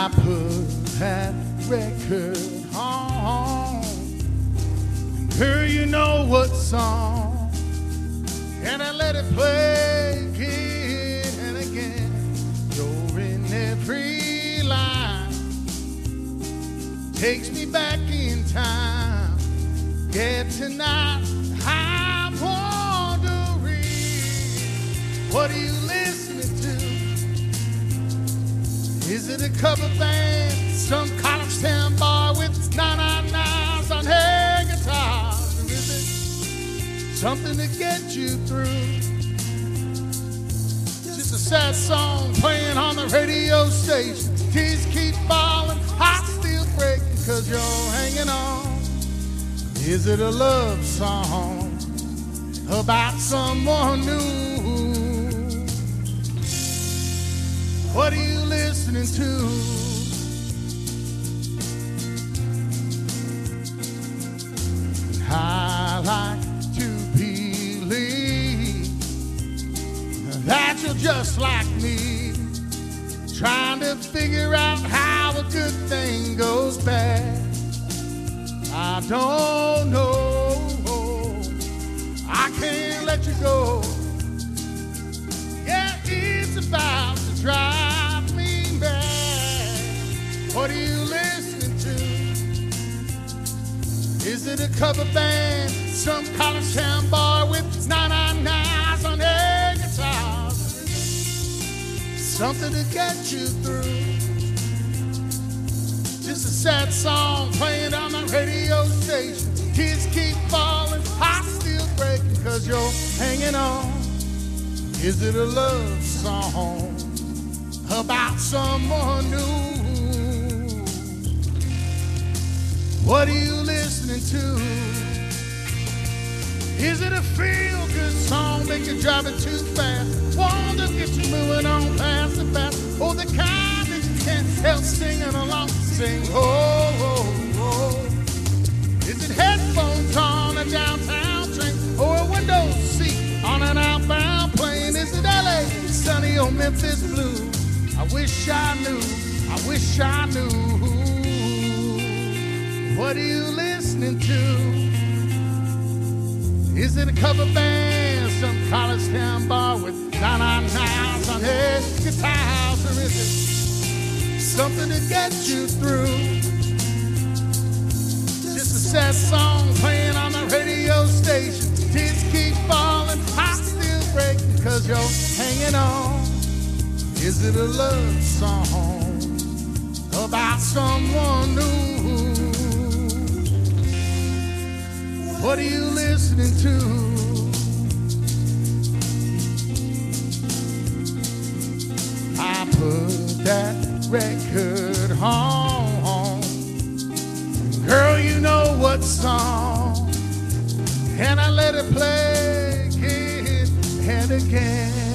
I put that record on. Girl, you know what song, and I let it play again and again. You're in every line, takes me back in time. Yeah, tonight I'm wondering, what are you listening to? Is it a cover band, some college town boy with 999s on her guitar? Or is it something to get you through? Just a sad song playing on the radio station. Tears keep falling, hearts still breaking, 'cause you're hanging on. Is it a love song about someone new? What are you listening to? I like to believe that you're just like me, trying to figure out how a good thing goes bad. I don't know, I can't let you go. Yeah, it's about to drive me mad. What are you listening to? Is it a cover band, some college town boy with 999s on their guitars? Something to get you through. Just a sad song playing on the radio station. Kids keep falling, hearts still breaking, 'cause you're hanging on. Is it a love song about someone new? What are you listening to? Is it a feel-good song, make you drive it too fast? One to get you moving on past the fast. Oh, the kind that you can't help singing along. Sing, oh, oh, oh. Is it headphones on a downtown train, or a window seat on an outbound plane? Is it LA, sunny or Memphis blue? I wish I knew, I wish I knew. What are you listening to? Is it a cover band, some college town bar with 999s on his guitars? Or is it something to get you through? Just a sad song playing on the radio station. Tears keep falling, hearts still breaking, 'cause you're hanging on. Is it a love song about someone new? What are you listening to? I put that record on. Girl, you know what song, and I let it play again and again.